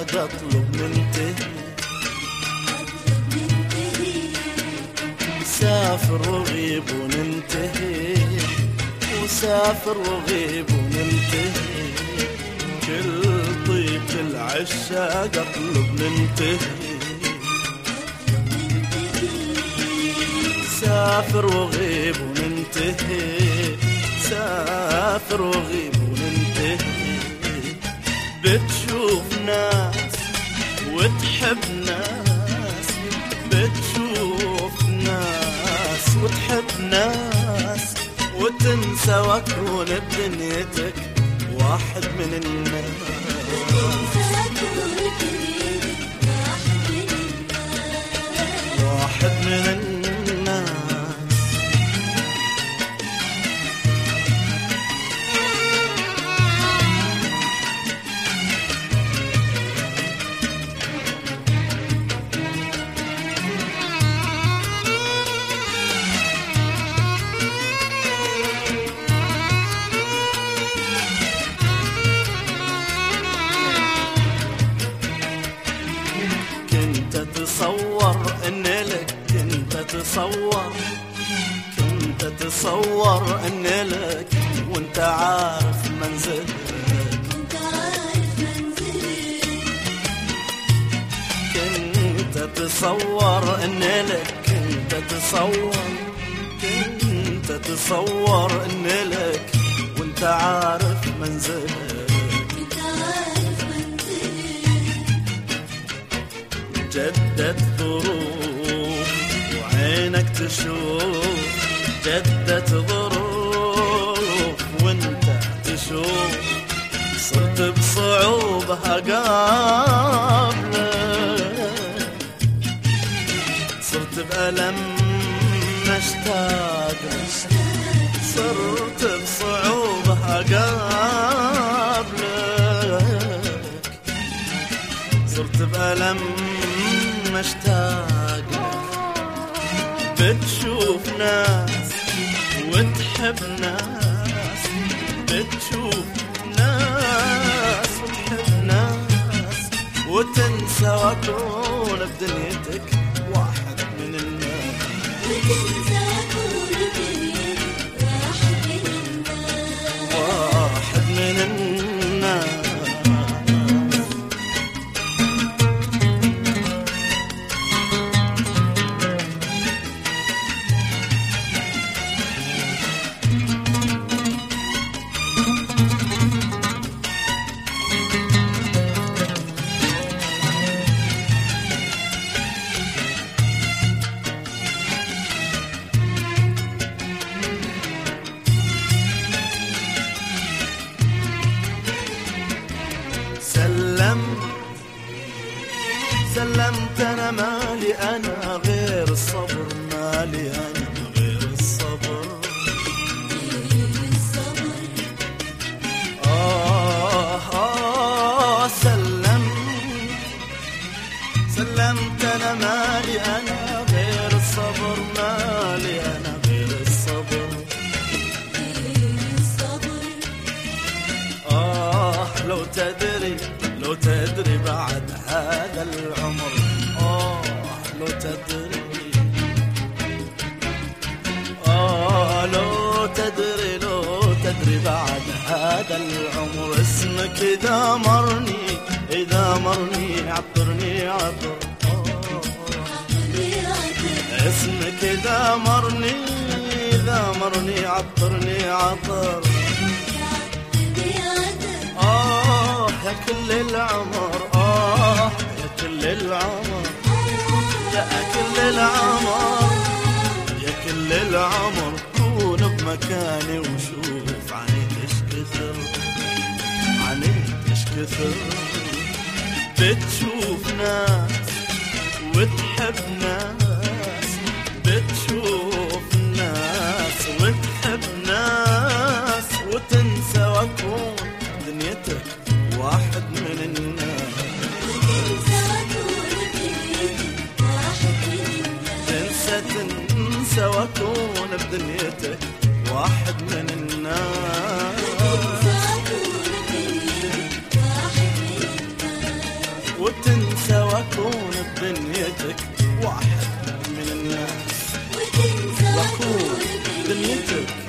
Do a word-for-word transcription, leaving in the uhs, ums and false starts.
اطلب ننتهي، سافر وغيب وننتهي، وسافر وغيب وننتهي، كل طيب العشاق اطلب ننتهي، سافر وغيب وننتهي، سافر وغيب وننتهي، بتشوف ناس وتحب ناس، بتشوف ناس وتحب ناس، وتنسى وكون بدنيتك واحد من الناس، واحد من الناس. تصور ان لك، كنت تصور كنت تصور ان لك، وانت عارف منزلك، انت عارف منزلك، كنت تصور ان لك، كنت تصور كنت تصور ان لك، وانت عارف منزلك، جدت ظروف وعينك تشوف، جدت ظروف وانت تشوف، صرت بصعوبة قابلك، صرت بألم مشتاق، صرت بصعوبة قابلك، صرت بألم مشتاق، بتشوف ناس وتحب ناس، بتشوف ناس وتحب ناس، وتنسى وكون بدنيتك واحد من الناس، وتنسى وكون بدنيتك واحد من الناس، واحد من الناس. سلمت أنا مالي أنا غير الصبر، مالي أنا غير الصبر، آه آه سلمت سلمت أنا مالي أنا غير الصبر، مالي أنا غير الصبر، آه لو تدري لو تدري بعد هذا العمر، آه لو تدري، آه لو تدري لو تدري بعد هذا العمر، اسمك إذا مرني إذا مرني عطرني عطر، آه اسمك إذا مرني إذا مرني عطرني عطر، آه يا كل العمر، آه يا كل العمر، يا كل العمر، يا كل العمر، كون بمكاني وشوف عنيك ايش كثر، عنيك ايش كثر، بتشوف ناس وتحب ناس، بتشوف ناس وتحب ناس، وتنسى وكون دنيتك واحد من الناس، تنسى تنسى وكون بدنيتك واحد من الناس، وتنسى واكون بدنيتك واحد من الناس وتنسى واكون كل بدنيتك